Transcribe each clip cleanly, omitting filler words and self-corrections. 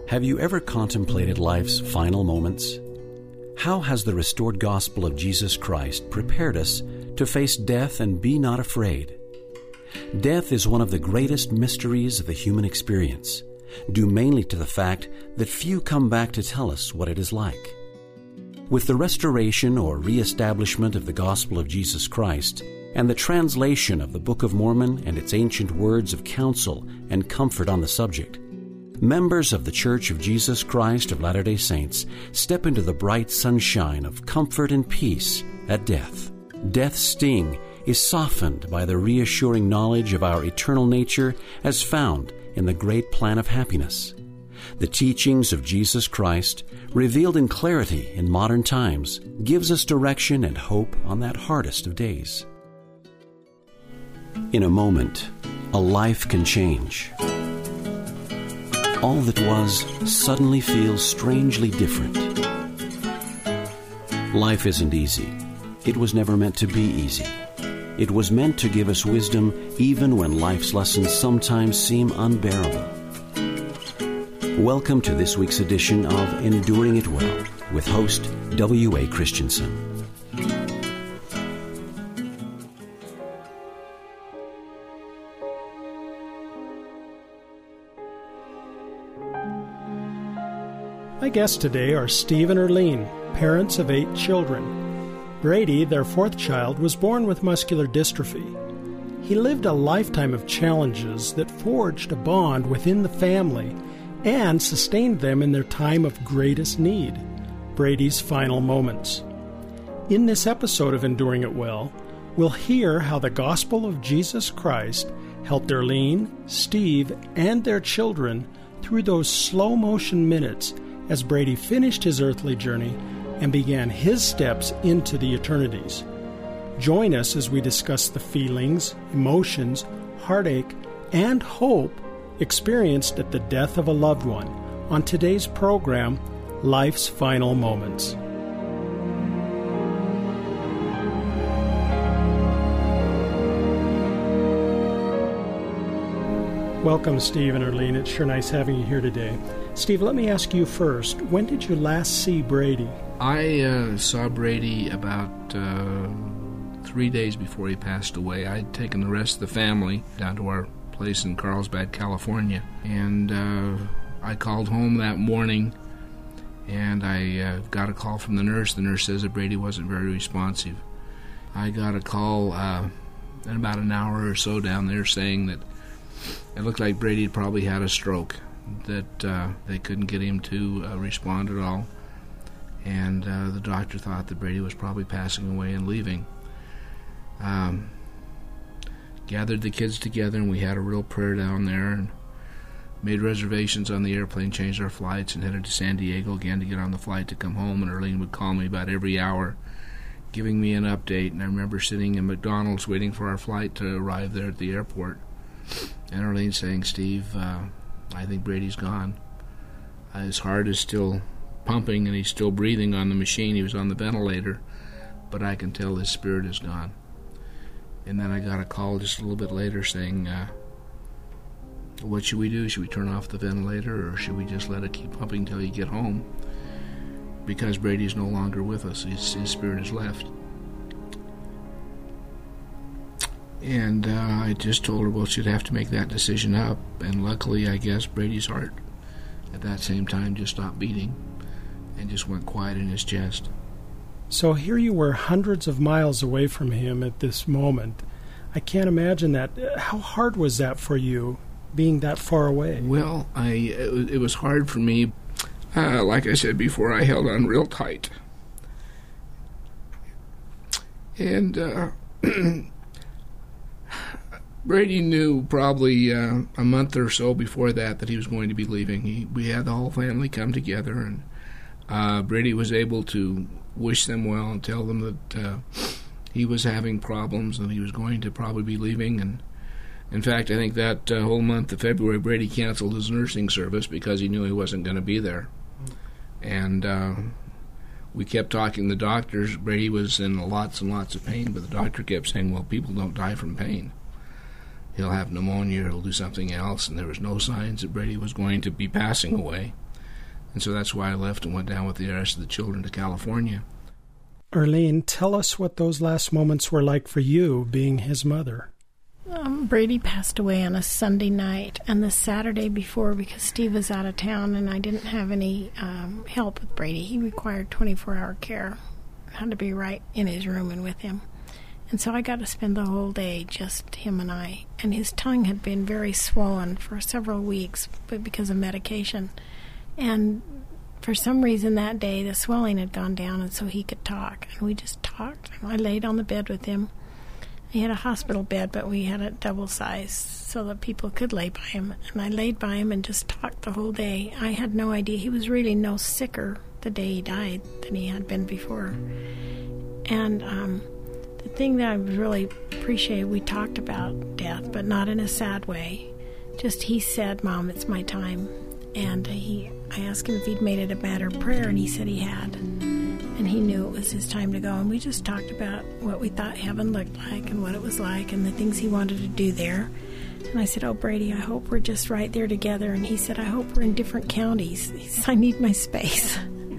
Have you ever contemplated life's final moments? How has the restored gospel of Jesus Christ prepared us to face death and be not afraid? Death is one of the greatest mysteries of the human experience, due mainly to the fact that few come back to tell us what it is like. With the restoration or reestablishment of the gospel of Jesus Christ and the translation of the Book of Mormon and its ancient words of counsel and comfort on the subject, members of the Church of Jesus Christ of Latter-day Saints step into the bright sunshine of comfort and peace at death. Death's sting is softened by the reassuring knowledge of our eternal nature as found in the great plan of happiness. The teachings of Jesus Christ, revealed in clarity in modern times, gives us direction and hope on that hardest of days. In a moment, a life can change. All that was suddenly feels strangely different. Life isn't easy. It was never meant to be easy. It was meant to give us wisdom even when life's lessons sometimes seem unbearable. Welcome to this week's edition of Enduring It Well with host W.A. Christensen. My guests today are Steve and Erlene, parents of 8 children. Brady, their 4th child, was born with muscular dystrophy. He lived a lifetime of challenges that forged a bond within the family and sustained them in their time of greatest need, Brady's final moments. In this episode of Enduring It Well, we'll hear how the gospel of Jesus Christ helped Erlene, Steve, and their children through those slow-motion minutes as Brady finished his earthly journey and began his steps into the eternities. Join us as we discuss the feelings, emotions, heartache, and hope experienced at the death of a loved one on today's program, Life's Final Moments. Welcome, Steve and Erlene. It's sure nice having you here today. Steve, let me ask you first, when did you last see Brady? I saw Brady about 3 days before he passed away. I'd taken the rest of the family down to our place in Carlsbad, California, and I called home that morning, and I got a call from the nurse. The nurse says that Brady wasn't very responsive. I got a call in about an hour or so down there saying that it looked like Brady had probably had a stroke, that they couldn't get him to respond at all, and the doctor thought that Brady was probably passing away and leaving. Gathered the kids together, and we had a real prayer down there, and made reservations on the airplane, changed our flights, and headed to San Diego again to get on the flight to come home. And Erlene would call me about every hour, giving me an update. And I remember sitting in McDonald's waiting for our flight to arrive there at the airport, and Erlene saying, "Steve, I think Brady's gone. His heart is still pumping, and he's still breathing on the machine. He was on the ventilator, but I can tell his spirit is gone." And then I got a call just a little bit later saying, what should we do? Should we turn off the ventilator, or should we just let it keep pumping till you get home? Because Brady's no longer with us. His spirit has left. And I just told her, well, she'd have to make that decision up. And luckily, I guess, Brady's heart at that same time just stopped beating and just went quiet in his chest. So here you were hundreds of miles away from him at this moment. I can't imagine that. How hard was that for you, being that far away? Well, it was hard for me. Like I said before, I held on real tight. And Brady knew probably a month or so before that he was going to be leaving. We had the whole family come together, and Brady was able to wish them well and tell them that he was having problems and he was going to probably be leaving. And in fact, I think that whole month of February, Brady canceled his nursing service because he knew he wasn't going to be there. And we kept talking to the doctors. Brady was in lots and lots of pain, but the doctor kept saying, well, people don't die from pain. He'll have pneumonia, he'll do something else, and there was no signs that Brady was going to be passing away. And so that's why I left and went down with the rest of the children to California. Arlene, tell us what those last moments were like for you, being his mother. Brady passed away on a Sunday night, and the Saturday before, because Steve was out of town and I didn't have any help with Brady. He required 24-hour care. I had to be right in his room and with him. And so I got to spend the whole day, just him and I. And his tongue had been very swollen for several weeks, but because of medication. And for some reason that day, the swelling had gone down, and so he could talk. And we just talked. And I laid on the bed with him. He had a hospital bed, but we had it double-sized so that people could lay by him. And I laid by him and just talked the whole day. I had no idea. He was really no sicker the day he died than he had been before. And the thing that I really appreciated, we talked about death, but not in a sad way. Just he said, "Mom, it's my time." And I asked him if he'd made it a matter of prayer, and he said he had. And he knew it was his time to go. And we just talked about what we thought heaven looked like and what it was like and the things he wanted to do there. And I said, "Oh, Brady, I hope we're just right there together." And he said, "I hope we're in different counties." He said, "I need my space."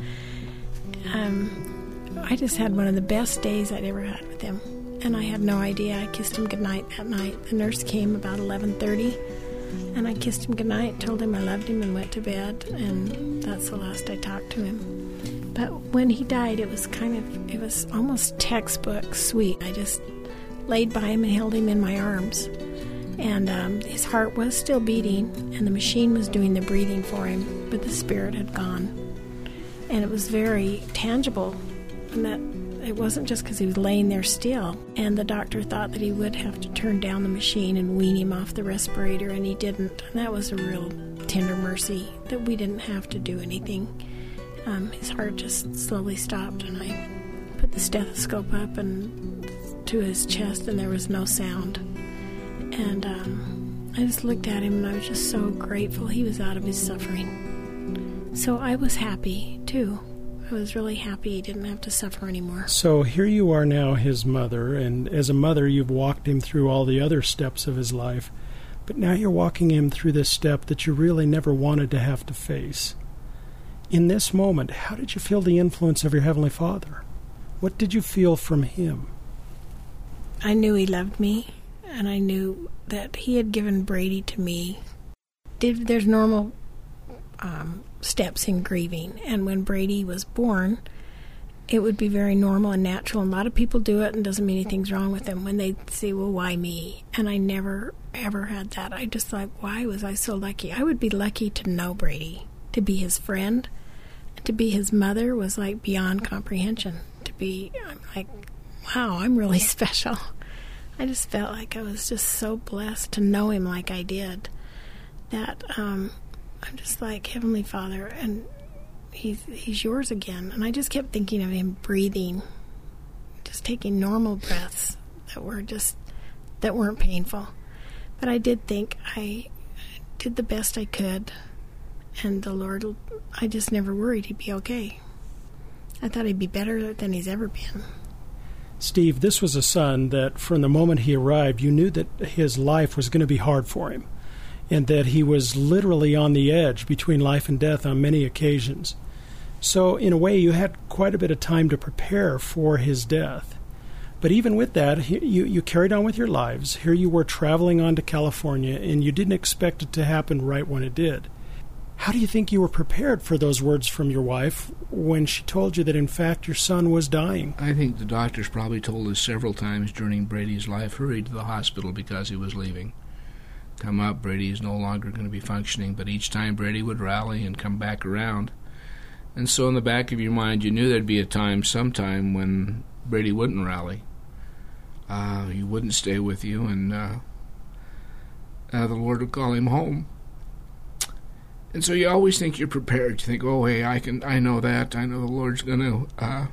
I just had one of the best days I'd ever had with him. And I had no idea. I kissed him goodnight that night. The nurse came about 11:30. And I kissed him goodnight, told him I loved him, and went to bed. And that's the last I talked to him. But when he died, it was almost textbook sweet. I just laid by him and held him in my arms. And his heart was still beating, and the machine was doing the breathing for him, but the spirit had gone. And it was very tangible, and that it wasn't just because he was laying there still. And the doctor thought that he would have to turn down the machine and wean him off the respirator, and he didn't. And that was a real tender mercy that we didn't have to do anything. His heart just slowly stopped, and I put the stethoscope up and to his chest, and there was no sound. And I just looked at him, and I was just so grateful he was out of his suffering. So I was happy, too. I was really happy he didn't have to suffer anymore. So here you are now, his mother, and as a mother, you've walked him through all the other steps of his life. But now you're walking him through this step that you really never wanted to have to face. In this moment, how did you feel the influence of your Heavenly Father? What did you feel from Him? I knew He loved me, and I knew that He had given Brady to me. There's normal steps in grieving, and when Brady was born, it would be very normal and natural, and a lot of people do it and doesn't mean anything's wrong with them when they say, "Well, why me?" And I never, ever had that. I just thought, why was I so lucky? I would be lucky to know Brady, to be his friend. To be his mother was like beyond comprehension. I'm like, wow, I'm really special. I just felt like I was just so blessed to know him like I did. That I'm just like, Heavenly Father, and he's yours again. And I just kept thinking of him breathing, just taking normal breaths that weren't painful. But I did think I did the best I could. And the Lord, I just never worried he'd be okay. I thought he'd be better than he's ever been. Steve, this was a son that from the moment he arrived, you knew that his life was going to be hard for him, and that he was literally on the edge between life and death on many occasions. So in a way, you had quite a bit of time to prepare for his death. But even with that, you carried on with your lives. Here you were traveling on to California, and you didn't expect it to happen right when it did. How do you think you were prepared for those words from your wife when she told you that, in fact, your son was dying? I think the doctors probably told us several times during Brady's life, hurry to the hospital because he was leaving. Come up, Brady is no longer going to be functioning. But each time Brady would rally and come back around. And so in the back of your mind, you knew there'd be a time, sometime, when Brady wouldn't rally. He wouldn't stay with you, and the Lord would call him home. And so you always think you're prepared. You think, oh, hey, I know that. I know the Lord's going to,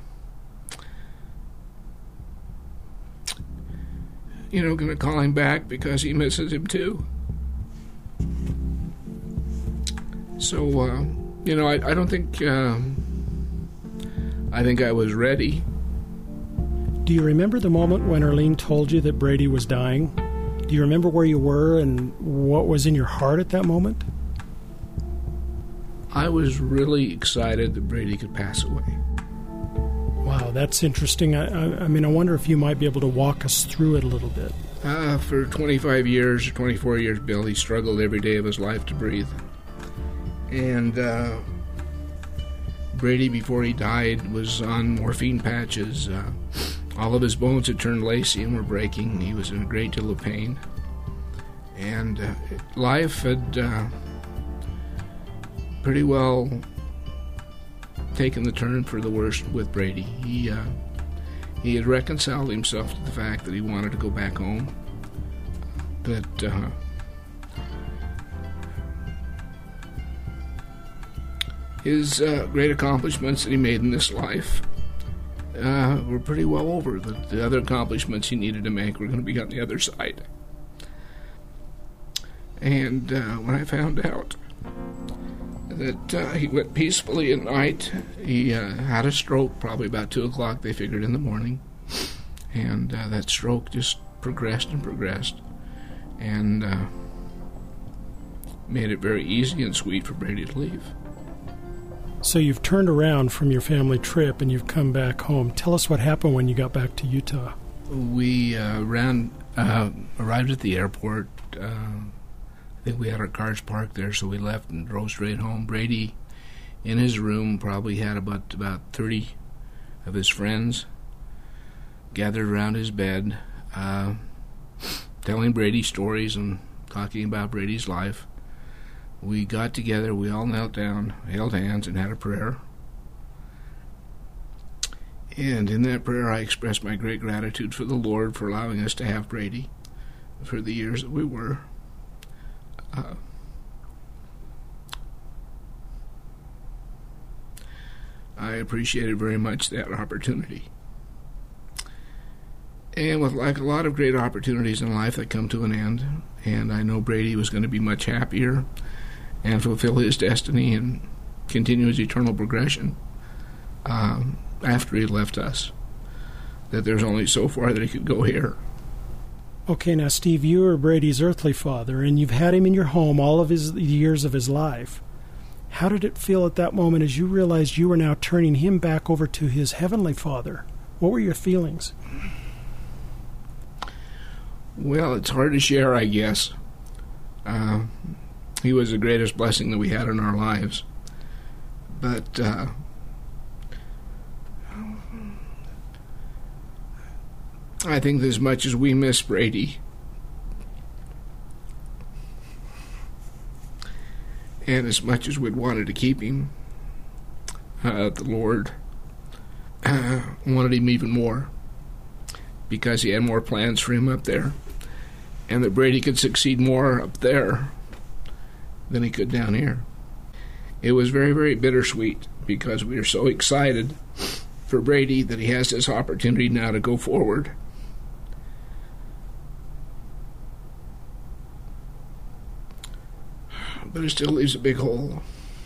going to call him back because he misses him too. So, I don't think, I think I was ready. Do you remember the moment when Arlene told you that Brady was dying? Do you remember where you were and what was in your heart at that moment? I was really excited that Brady could pass away. Wow, that's interesting. I mean, I wonder if you might be able to walk us through it a little bit. For 25 years or 24 years, Bill, he struggled every day of his life to breathe. And Brady, before he died, was on morphine patches. All of his bones had turned lacy and were breaking. He was in a great deal of pain. And life had pretty well taken the turn for the worst with Brady. He had reconciled himself to the fact that he wanted to go back home. That his great accomplishments that he made in this life were pretty well over. The other accomplishments he needed to make were going to be on the other side. And when I found out that he went peacefully at night, he had a stroke probably about 2 o'clock, they figured, in the morning. And that stroke just progressed and progressed. And made it very easy and sweet for Brady to leave. So you've turned around from your family trip and you've come back home. Tell us what happened when you got back to Utah. We arrived at the airport. I think we had our cars parked there, so we left and drove straight home. Brady, in his room, probably had about 30 of his friends gathered around his bed, telling Brady stories and talking about Brady's life. We got together, we all knelt down, held hands, and had a prayer. And in that prayer, I expressed my great gratitude for the Lord for allowing us to have Brady for the years that we were. I appreciated very much that opportunity. And with like a lot of great opportunities in life that come to an end, and I know Brady was going to be much happier and fulfill his destiny and continue his eternal progression after he left us, that there's only so far that he could go here. Okay, now, Steve, you are Brady's earthly father, and you've had him in your home all of the years of his life. How did it feel at that moment as you realized you were now turning him back over to his heavenly Father? What were your feelings? Well, it's hard to share, I guess. He was the greatest blessing that we had in our lives. But I think that as much as we miss Brady, and as much as we'd wanted to keep him, the Lord wanted him even more, because he had more plans for him up there, and that Brady could succeed more up there than he could down here. It was very, very bittersweet, because we are so excited for Brady that he has this opportunity now to go forward. But it still leaves a big hole.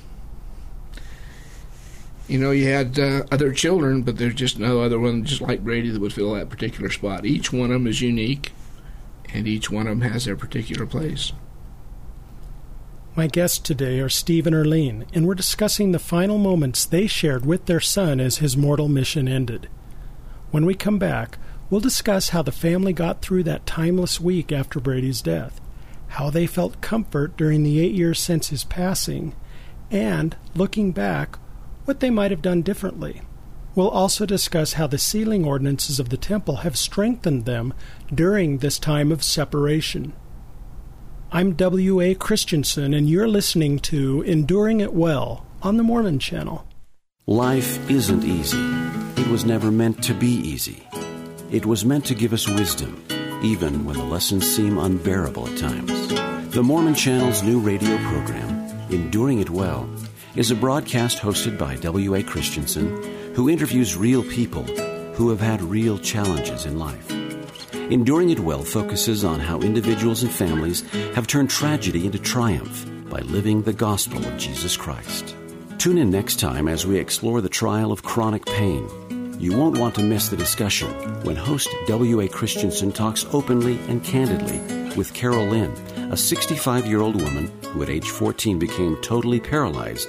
You know, you had other children, but there's just no other one just like Brady that would fill that particular spot. Each one of them is unique, and each one of them has their particular place. My guests today are Steve and Erlene, and we're discussing the final moments they shared with their son as his mortal mission ended. When we come back, we'll discuss how the family got through that timeless week after Brady's death, how they felt comfort during the 8 years since his passing, and, looking back, what they might have done differently. We'll also discuss how the sealing ordinances of the temple have strengthened them during this time of separation. I'm W.A. Christensen, and you're listening to Enduring It Well on the Mormon Channel. Life isn't easy. It was never meant to be easy. It was meant to give us wisdom, even when the lessons seem unbearable at times. The Mormon Channel's new radio program, Enduring It Well, is a broadcast hosted by W.A. Christensen, who interviews real people who have had real challenges in life. Enduring It Well focuses on how individuals and families have turned tragedy into triumph by living the gospel of Jesus Christ. Tune in next time as we explore the trial of chronic pain. You won't want to miss the discussion when host W.A. Christensen talks openly and candidly with Carol Lynn, a 65-year-old woman who at age 14 became totally paralyzed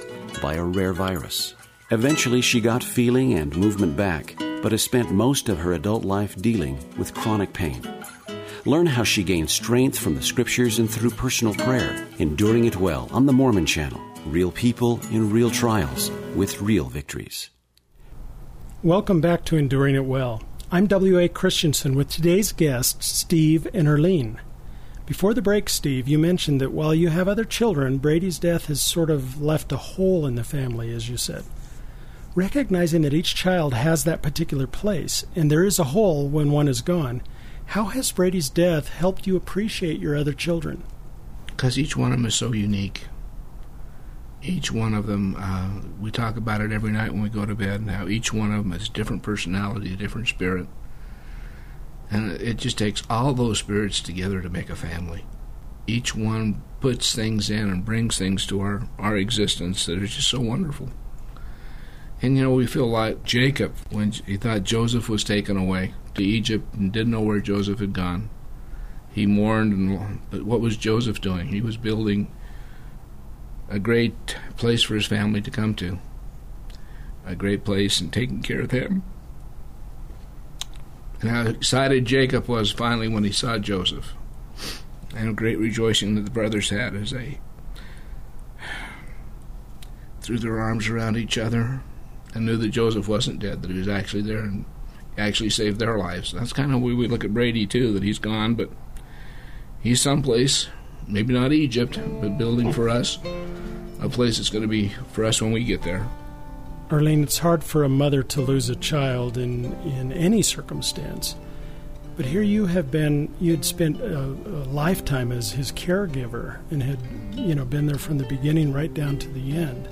by a rare virus. Eventually, she got feeling and movement back, but has spent most of her adult life dealing with chronic pain. Learn how she gained strength from the Scriptures and through personal prayer, Enduring It Well on the Mormon Channel. Real people in real trials with real victories. Welcome back to Enduring It Well. I'm W.A. Christensen with today's guests, Steve and Erlene. Before the break, Steve, you mentioned that while you have other children, Brady's death has sort of left a hole in the family, as you said. Recognizing that each child has that particular place, and there is a hole when one is gone, how has Brady's death helped you appreciate your other children? Because each one of them is so unique. Each one of them, we talk about it every night when we go to bed, and how each one of them has a different personality, a different spirit. And it just takes all those spirits together to make a family. Each one puts things in and brings things to our existence that are just so wonderful. And, we feel like Jacob, when he thought Joseph was taken away to Egypt and didn't know where Joseph had gone. He mourned, but what was Joseph doing? He was building a great place for his family to come to, a great place, and taking care of them. And how excited Jacob was finally when he saw Joseph, and a great rejoicing that the brothers had as they threw their arms around each other and knew that Joseph wasn't dead, that he was actually there and actually saved their lives. That's kind of the way we look at Brady, too, that he's gone, but he's someplace, maybe not Egypt, but building for us a place that's going to be for us when we get there. Erlene, it's hard for a mother to lose a child in any circumstance. But here you had spent a lifetime as his caregiver and had, been there from the beginning right down to the end.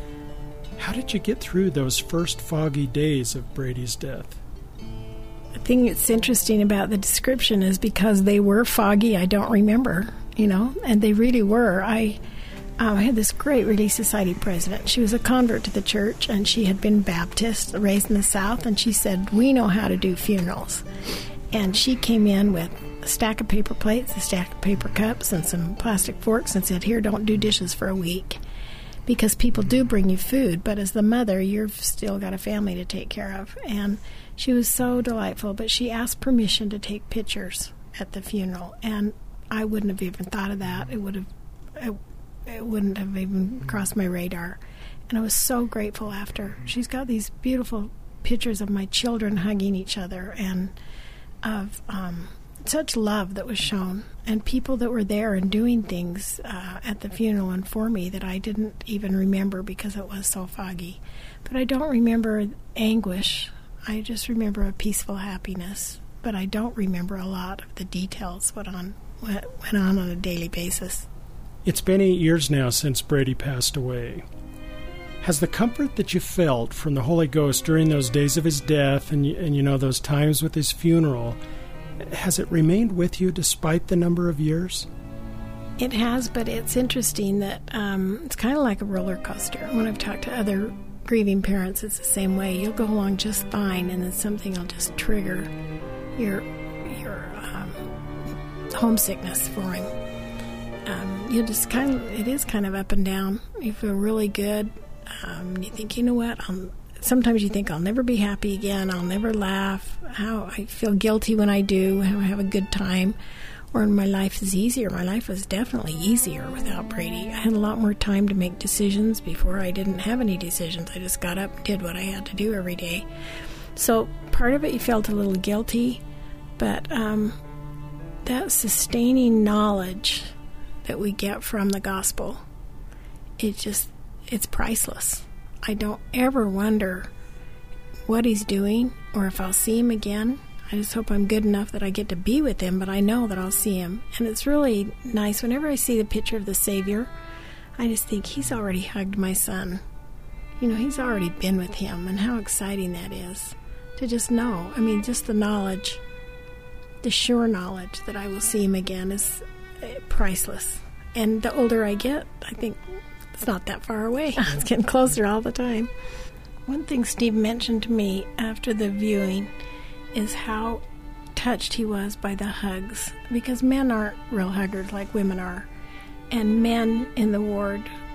How did you get through those first foggy days of Brady's death? The thing that's interesting about the description is because they were foggy, I don't remember, and they really were. I had this great Relief Society president. She was a convert to the church, and she had been Baptist, raised in the South, and she said, we know how to do funerals. And she came in with a stack of paper plates, a stack of paper cups, and some plastic forks and said, here, don't do dishes for a week. Because people do bring you food, but as the mother, you've still got a family to take care of. And she was so delightful, but she asked permission to take pictures at the funeral, and I wouldn't have even thought of that. It wouldn't have even crossed my radar. And I was so grateful after. She's got these beautiful pictures of my children hugging each other and of such love that was shown, and people that were there and doing things at the funeral and for me that I didn't even remember because it was so foggy. But I don't remember anguish. I just remember a peaceful happiness. But I don't remember a lot of the details what went on a daily basis. It's been 8 years now since Brady passed away. Has the comfort that you felt from the Holy Ghost during those days of his death and those times with his funeral, has it remained with you despite the number of years? It has, but it's interesting that it's kind of like a roller coaster. When I've talked to other grieving parents, it's the same way. You'll go along just fine, and then something will just trigger your homesickness for him. It is kind of up and down. You feel really good. You think, what? Sometimes you think, I'll never be happy again. I'll never laugh. How I feel guilty when I do. How I have a good time. Or my life is easier. My life was definitely easier without Brady. I had a lot more time to make decisions. Before I didn't have any decisions. I just got up and did what I had to do every day. So part of it you felt a little guilty. But that sustaining knowledge that we get from the gospel, it's priceless. I don't ever wonder what he's doing or if I'll see him again. I just hope I'm good enough that I get to be with him, but I know that I'll see him. And it's really nice. Whenever I see the picture of the Savior, I just think he's already hugged my son. He's already been with him, and how exciting that is to just know. Just the knowledge, the sure knowledge that I will see him again is priceless. And the older I get, I think it's not that far away. It's getting closer all the time. One thing Steve mentioned to me after the viewing is how touched he was by the hugs, because men aren't real huggers like women are. And men in the ward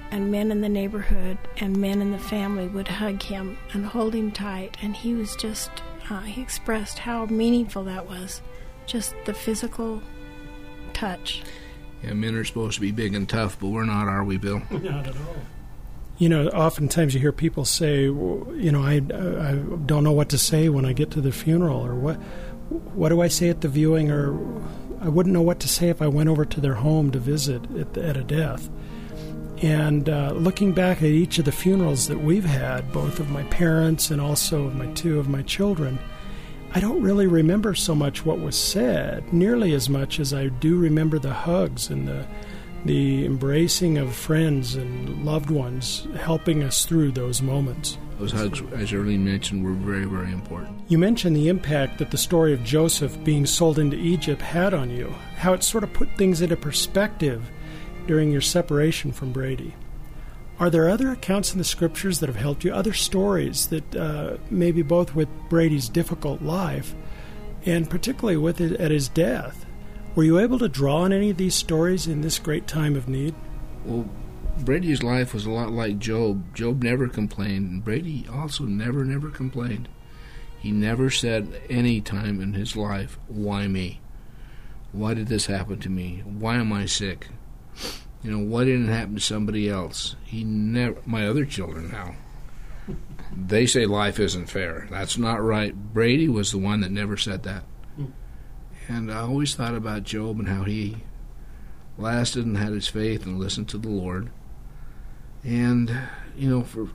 and men in the neighborhood and men in the family would hug him and hold him tight, and he was just, he expressed how meaningful that was, just the physical touch. Yeah, men are supposed to be big and tough, but we're not, are we, Bill? Not at all. Oftentimes you hear people say, I don't know what to say when I get to the funeral, or what do I say at the viewing, or I wouldn't know what to say if I went over to their home to visit at a death. And looking back at each of the funerals that we've had, both of my parents and also of two of my children, I don't really remember so much what was said, nearly as much as I do remember the hugs and the embracing of friends and loved ones helping us through those moments. Those hugs, as Arlene mentioned, were very, very important. You mentioned the impact that the story of Joseph being sold into Egypt had on you, how it sort of put things into perspective during your separation from Brady. Are there other accounts in the Scriptures that have helped you, other stories that maybe both with Brady's difficult life and particularly with it at his death? Were you able to draw on any of these stories in this great time of need? Well, Brady's life was a lot like Job. Job never complained, and Brady also never complained. He never said any time in his life, why me? Why did this happen to me? Why am I sick? Why didn't it happen to somebody else? My other children now, they say life isn't fair. That's not right. Brady was the one that never said that. And I always thought about Job and how he lasted and had his faith and listened to the Lord. And, for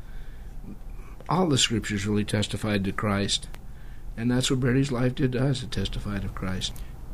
all the Scriptures really testified to Christ. And that's what Brady's life did to us. It testified of Christ.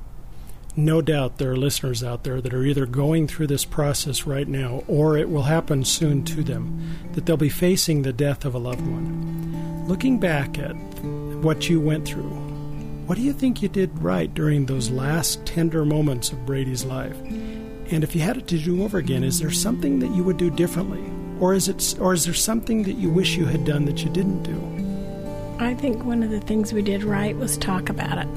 No doubt there are listeners out there that are either going through this process right now or it will happen soon to them, that they'll be facing the death of a loved one. Looking back at what you went through, what do you think you did right during those last tender moments of Brady's life? And if you had it to do over again, is there something that you would do differently? Or is there something that you wish you had done that you didn't do? I think one of the things we did right was talk about it.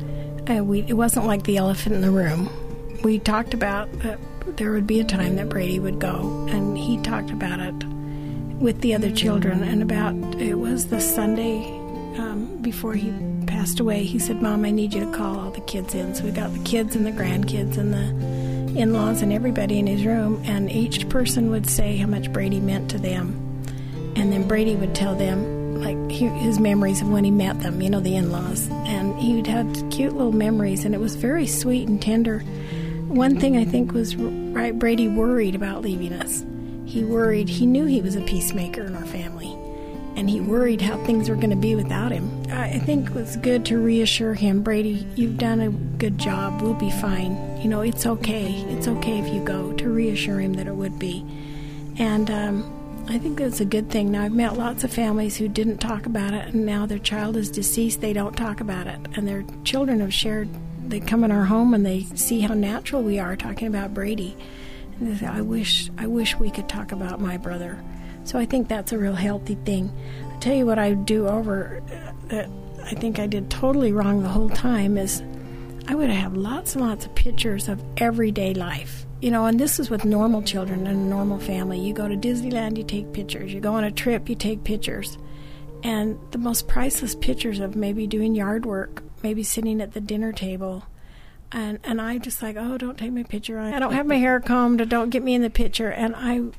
It wasn't like the elephant in the room. We talked about that there would be a time that Brady would go, and he talked about it with the other children. And it was the Sunday before he passed away. He said, "Mom, I need you to call all the kids in." So we got the kids and the grandkids and the in-laws and everybody in his room, and each person would say how much Brady meant to them. And then Brady would tell them his memories of when he met them, the in-laws. And he'd have cute little memories, and it was very sweet and tender. One thing I think was right, Brady worried about leaving us. He worried. He knew he was a peacemaker in our family, and he worried how things were going to be without him. I think it was good to reassure him, "Brady, you've done a good job. We'll be fine. It's okay. It's okay if you go," to reassure him that it would be. And I think that's a good thing. Now, I've met lots of families who didn't talk about it, and now their child is deceased, they don't talk about it. And their children have shared, they come in our home and they see how natural we are talking about Brady. And they say, I wish we could talk about my brother. So I think that's a real healthy thing. I'll tell you what I do over that I think I did totally wrong the whole time is I would have lots and lots of pictures of everyday life. And this is with normal children and a normal family. You go to Disneyland, you take pictures. You go on a trip, you take pictures. And the most priceless pictures of maybe doing yard work, maybe sitting at the dinner table. And I'm just like, oh, don't take my picture. I don't have my hair combed, don't get me in the picture. And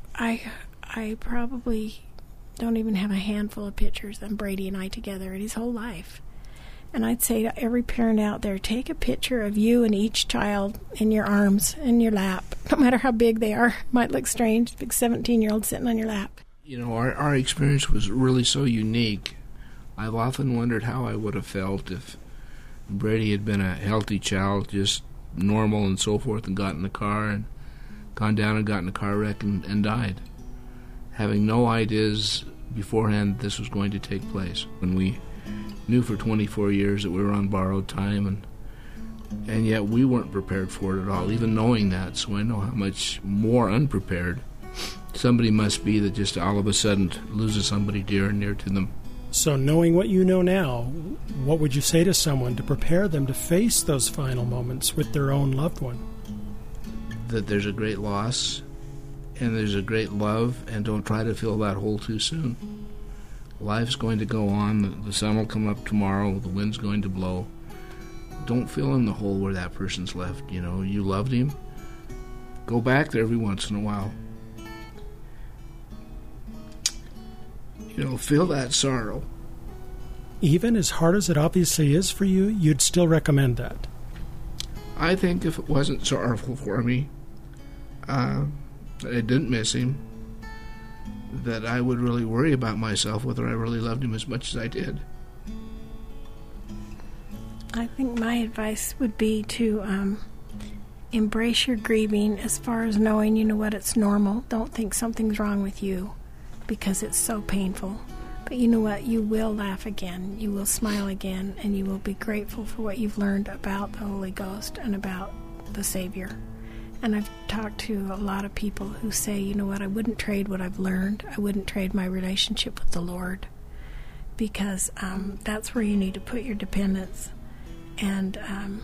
I probably don't even have a handful of pictures of Brady and I together in his whole life. And I'd say to every parent out there, take a picture of you and each child in your arms, in your lap, no matter how big they are. Might look strange, big 17-year-old sitting on your lap. Our experience was really so unique. I've often wondered how I would have felt if Brady had been a healthy child, just normal and so forth, and got in the car and gone down and got in a car wreck and died, having no ideas beforehand that this was going to take place. When we knew for 24 years that we were on borrowed time, and yet we weren't prepared for it at all, even knowing that. So I know how much more unprepared somebody must be that just all of a sudden loses somebody dear and near to them. So knowing what you know now, what would you say to someone to prepare them to face those final moments with their own loved one? That there's a great loss, and there's a great love, and don't try to fill that hole too soon. Life's going to go on. The sun will come up tomorrow. The wind's going to blow. Don't fill in the hole where that person's left. You know, you loved him. Go back there every once in a while. You know, feel that sorrow. Even as hard as it obviously is for you, you'd still recommend that? I think if it wasn't sorrowful for me, that I didn't miss him, that I would really worry about myself, whether I really loved him as much as I did. I think my advice would be to embrace your grieving as far as knowing, you know what, it's normal. Don't think something's wrong with you because it's so painful. But you know what, you will laugh again, you will smile again, and you will be grateful for what you've learned about the Holy Ghost and about the Savior. And I've talked to a lot of people who say, you know what, I wouldn't trade what I've learned. I wouldn't trade my relationship with the Lord, because that's where you need to put your dependence. And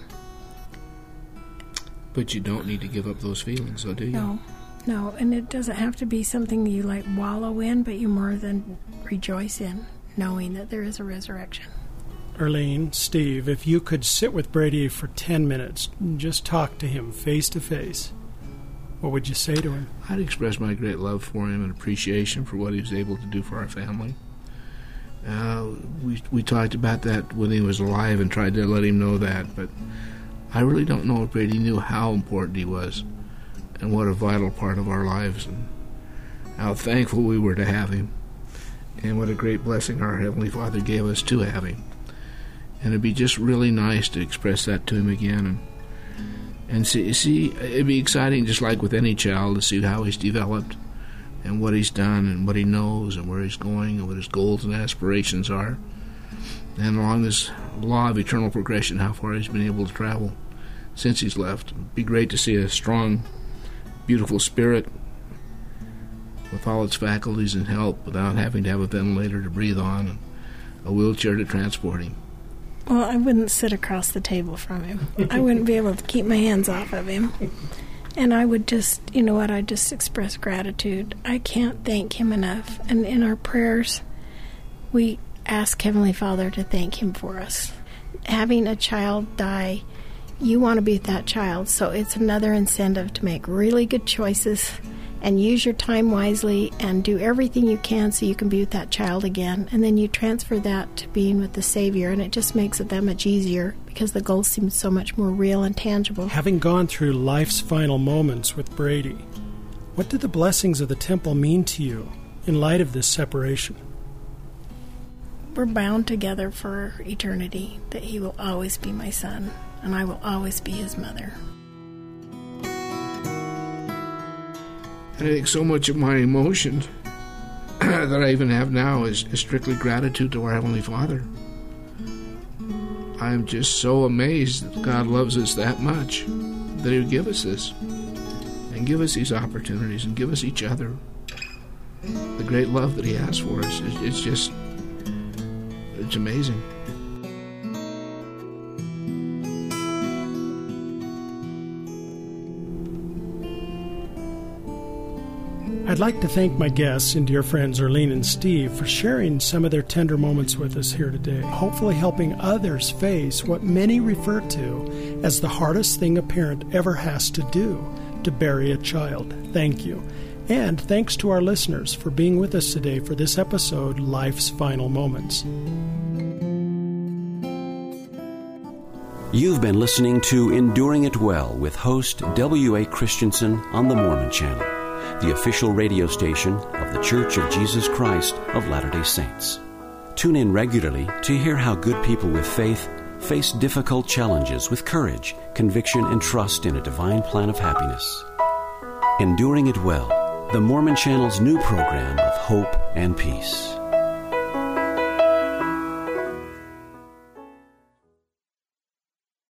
but you don't need to give up those feelings, though, do you? No, and it doesn't have to be something you like wallow in, but you more than rejoice in, knowing that there is a resurrection. Erlene, Steve, if you could sit with Brady for 10 minutes and just talk to him face to face, what would you say to him? I'd express my great love for him and appreciation for what he was able to do for our family. We talked about that when he was alive and tried to let him know that, but I really don't know if Brady knew how important he was and what a vital part of our lives, and how thankful we were to have him, and what a great blessing our Heavenly Father gave us to have him. And it'd be just really nice to express that to him again, and see it'd be exciting, just like with any child, to see how he's developed and what he's done and what he knows and where he's going and what his goals and aspirations are, and along this law of eternal progression, how far he's been able to travel since he's left. It'd be great to see a strong, beautiful spirit with all its faculties and help without having to have a ventilator to breathe on and a wheelchair to transport him. Well, I wouldn't sit across the table from him. I wouldn't be able to keep my hands off of him. And I would just, you know what, I'd just express gratitude. I can't thank him enough. And in our prayers, we ask Heavenly Father to thank him for us. Having a child die, you want to be with that child, so it's another incentive to make really good choices and use your time wisely and do everything you can so you can be with that child again. And then you transfer that to being with the Savior, and it just makes it that much easier because the goal seems so much more real and tangible. Having gone through life's final moments with Brady, what do the blessings of the temple mean to you in light of this separation? We're bound together for eternity, that he will always be my son, and I will always be his mother. And I think so much of my emotion that I even have now is strictly gratitude to our Heavenly Father. I'm just so amazed that God loves us that much, that he would give us this, and give us these opportunities, and give us each other. The great love that he has for us, it's amazing. I'd like to thank my guests and dear friends Erlene and Steve for sharing some of their tender moments with us here today, hopefully helping others face what many refer to as the hardest thing a parent ever has to do, to bury a child. Thank you. And thanks to our listeners for being with us today for this episode, Life's Final Moments. You've been listening to Enduring It Well with host W.A. Christensen on the Mormon Channel, the official radio station of The Church of Jesus Christ of Latter-day Saints. Tune in regularly to hear how good people with faith face difficult challenges with courage, conviction, and trust in a divine plan of happiness. Enduring It Well, the Mormon Channel's new program of hope and peace.